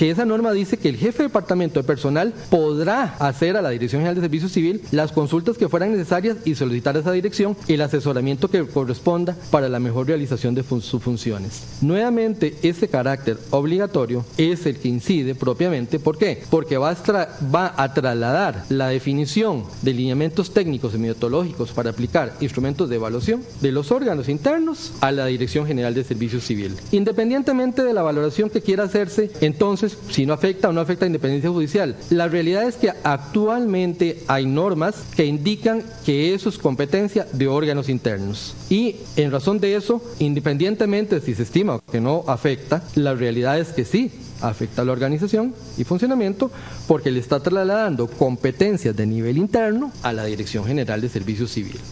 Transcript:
que esa norma dice que el jefe de departamento de personal podrá hacer a la Dirección General de Servicio Civil las consultas que fueran necesarias y solicitar a esa dirección el asesoramiento que corresponda para la mejor realización de sus funciones. Nuevamente, ese carácter obligatorio es el que incide propiamente. ¿Por qué? Porque va a trasladar la definición de lineamientos técnicos y metodológicos para aplicar instrumentos de evaluación de los órganos internos a la Dirección General de Servicio Civil. Independientemente de la valoración que quiera hacerse, entonces, si no afecta o no afecta a independencia judicial, la realidad es que actualmente hay normas que indican que eso es competencia de órganos internos. Y en razón de eso, independientemente si se estima que no afecta, la realidad es que sí afecta a la organización y funcionamiento porque le está trasladando competencias de nivel interno a la Dirección General de Servicio Civil.